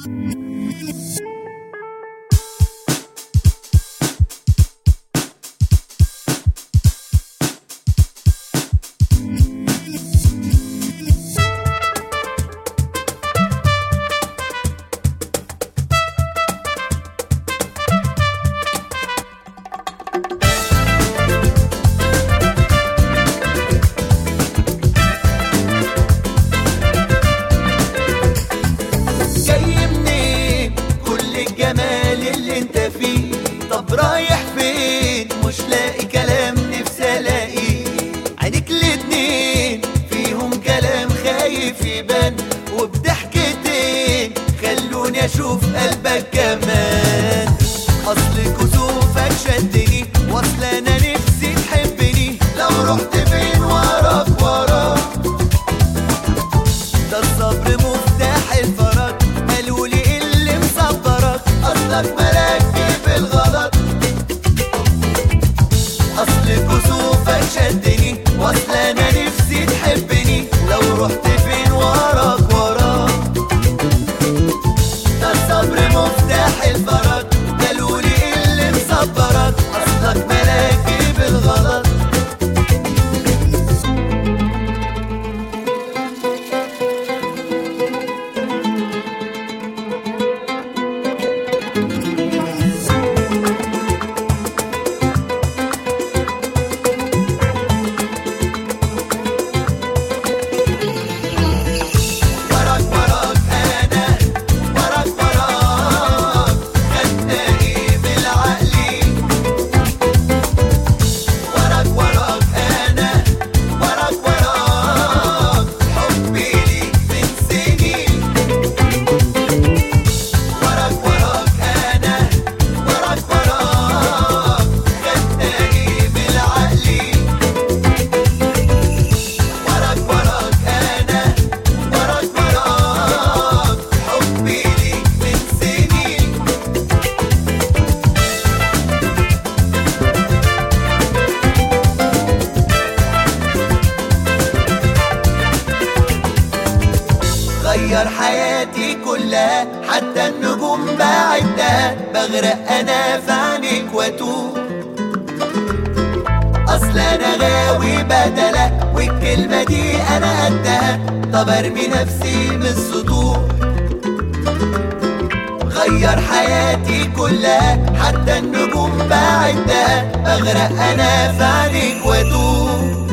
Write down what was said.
طب رايح فين؟ مش لاقي كلام نفسي الاقي. عينيك الاتنين فيهم كلام خايف يبان، وبضحكتين خلوني اشوف قلبك كمان. اصل كسوفك شدني، واصل انا نفسي تحبني. لو رحت فين وراك وراك، ده الصبر مفتاح الفرج. قالولي ايه اللي مصبرك؟ اصلك ملاك بالغلط. اصل كسوفك شدني، واصل انا نفسي تحبني. لو رحت فين وراك وراك، ده الصبر مفتاح الفرج. قالولي ايه اللي مصبرك؟ اصلك ملاكي بالغلط. غير حياتي كلها، حتى النجوم بعدها. بغرق انا في عينيك واتوه. اصل انا غاوي بدلة، والكلمة دي انا قدها. طب ارمي نفسي من السطوح. غير حياتي كلها، حتى النجوم بعدها. بغرق انا في عينيك واتوه.